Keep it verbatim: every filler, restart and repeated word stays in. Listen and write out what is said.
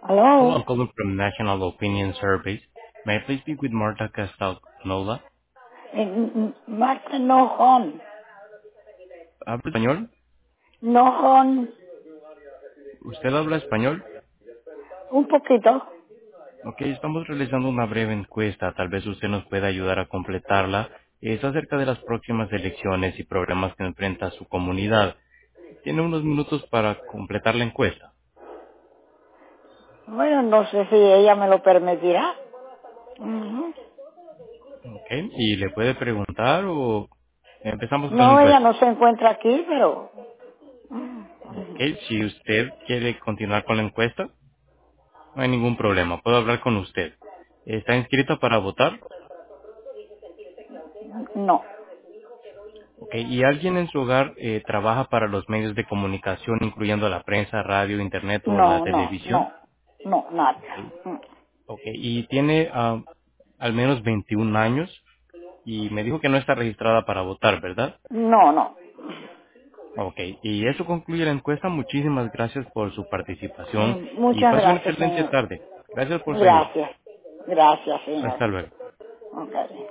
Hello, Hello? I'm calling from National Opinion Surveys. May I please speak with Marta Castagnola? N- n- Marta, no hon. ¿Habla español? No hon. ¿Usted habla español? Un poquito. Ok, estamos realizando una breve encuesta. Tal vez usted nos pueda ayudar a completarla. Es acerca de las próximas elecciones y problemas que enfrenta su comunidad. Tiene unos minutos para completar la encuesta. Bueno, no sé si ella me lo permitirá. Ujú. Ok, y le puede preguntar o empezamos con la No, ella encuesta. no se encuentra aquí, pero... Ok, si usted quiere continuar con la encuesta, no hay ningún problema. Puedo hablar con usted. ¿Está inscrita para votar? No, Ok, ¿y alguien en su hogar eh, trabaja para los medios de comunicación, incluyendo la prensa, radio, internet o la no, no, televisión? no, no, nada. Ok, Mm. ok, y tiene ah, al menos veintiún años y me dijo que no está registrada para votar, ¿verdad? No, no. Ok, y eso concluye la encuesta. Muchísimas gracias por su participación Mm, y Muchas pase una gracias, excelente señor. tarde. Gracias por su ayuda. Gracias. Gracias, señor. Hasta luego. Ok.